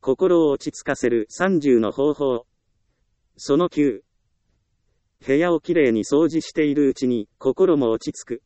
心を落ち着かせる30の方法。その9。部屋をきれいに掃除しているうちに、心も落ち着く。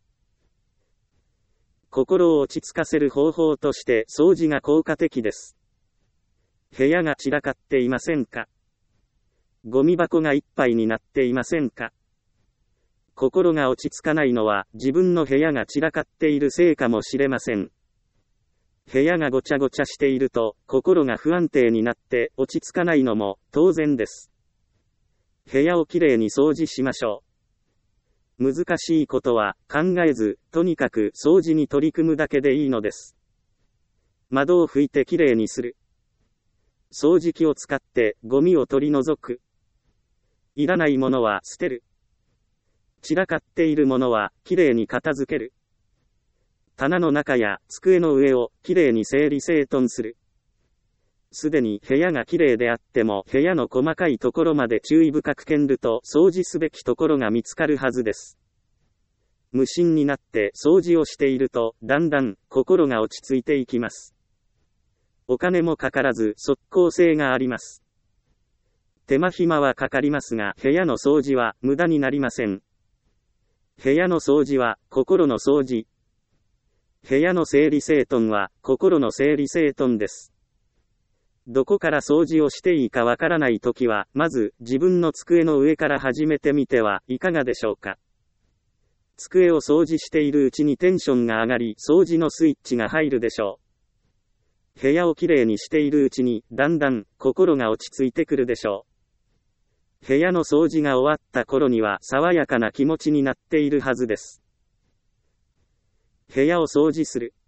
心を落ち着かせる方法として、掃除が効果的です。部屋が散らかっていませんか？ゴミ箱がいっぱいになっていませんか？心が落ち着かないのは、自分の部屋が散らかっているせいかもしれません。部屋がごちゃごちゃしていると、心が不安定になって落ち着かないのも当然です。部屋をきれいに掃除しましょう。難しいことは考えず、とにかく掃除に取り組むだけでいいのです。窓を拭いてきれいにする。掃除機を使ってゴミを取り除く。いらないものは捨てる。散らかっているものはきれいに片付ける。棚の中や机の上をきれいに整理整頓する。すでに部屋がきれいであっても部屋の細かいところまで注意深く検ると掃除すべきところが見つかるはずです。無心になって掃除をしているとだんだん心が落ち着いていきます。お金もかからず即効性があります。手間暇はかかりますが部屋の掃除は無駄になりません。部屋の掃除は心の掃除。部屋の整理整頓は心の整理整頓です。どこから掃除をしていいかわからないときは、まず自分の机の上から始めてみてはいかがでしょうか。机を掃除しているうちにテンションが上がり、掃除のスイッチが入るでしょう。部屋をきれいにしているうちに、だんだん心が落ち着いてくるでしょう。部屋の掃除が終わった頃には爽やかな気持ちになっているはずです。部屋を掃除する。